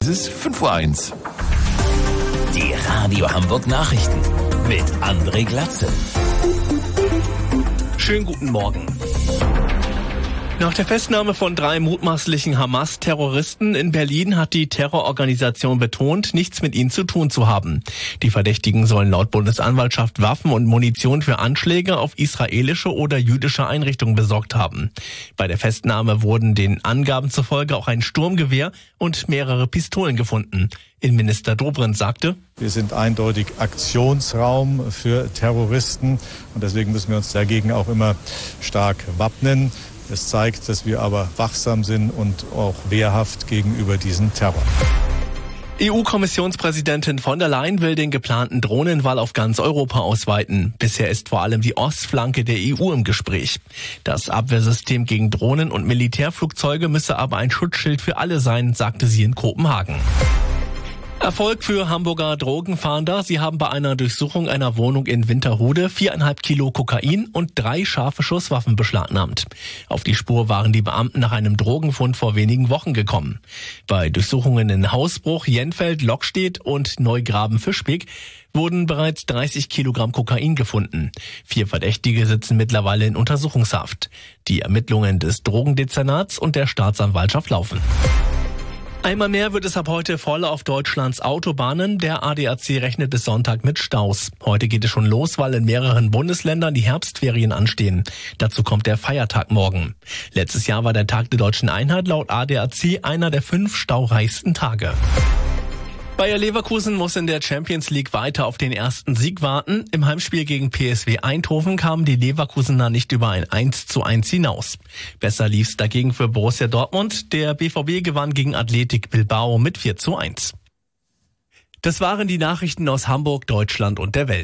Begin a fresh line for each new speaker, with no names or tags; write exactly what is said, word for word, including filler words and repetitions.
ist fünf Uhr eins.
Die Radio Hamburg Nachrichten mit André Glatze.
Schönen guten Morgen. Nach der Festnahme von drei mutmaßlichen Hamas-Terroristen in Berlin hat die Terrororganisation betont, nichts mit ihnen zu tun zu haben. Die Verdächtigen sollen laut Bundesanwaltschaft Waffen und Munition für Anschläge auf israelische oder jüdische Einrichtungen besorgt haben. Bei der Festnahme wurden den Angaben zufolge auch ein Sturmgewehr und mehrere Pistolen gefunden. Innenminister Dobrindt sagte:
Wir sind eindeutig Aktionsraum für Terroristen und deswegen müssen wir uns dagegen auch immer stark wappnen. Es zeigt, dass wir aber wachsam sind und auch wehrhaft gegenüber diesem Terror.
E U-Kommissionspräsidentin von der Leyen will den geplanten Drohnenwall auf ganz Europa ausweiten. Bisher ist vor allem die Ostflanke der E U im Gespräch. Das Abwehrsystem gegen Drohnen und Militärflugzeuge müsse aber ein Schutzschild für alle sein, sagte sie in Kopenhagen. Erfolg für Hamburger Drogenfahnder. Sie haben bei einer Durchsuchung einer Wohnung in Winterhude viereinhalb Kilo Kokain und drei scharfe Schusswaffen beschlagnahmt. Auf die Spur waren die Beamten nach einem Drogenfund vor wenigen Wochen gekommen. Bei Durchsuchungen in Hausbruch, Jenfeld, Lockstedt und Neugraben-Fischbeck wurden bereits dreißig Kilogramm Kokain gefunden. Vier Verdächtige sitzen mittlerweile in Untersuchungshaft. Die Ermittlungen des Drogendezernats und der Staatsanwaltschaft laufen. Einmal mehr wird es ab heute voll auf Deutschlands Autobahnen. Der A D A C rechnet bis Sonntag mit Staus. Heute geht es schon los, weil in mehreren Bundesländern die Herbstferien anstehen. Dazu kommt der Feiertag morgen. Letztes Jahr war der Tag der Deutschen Einheit laut A D A C einer der fünf staureichsten Tage. Bayer Leverkusen muss in der Champions League weiter auf den ersten Sieg warten. Im Heimspiel gegen P S V Eindhoven kamen die Leverkusener nicht über ein eins zu eins hinaus. Besser lief's dagegen für Borussia Dortmund. Der B V B gewann gegen Athletic Bilbao mit vier zu eins. Das waren die Nachrichten aus Hamburg, Deutschland und der Welt.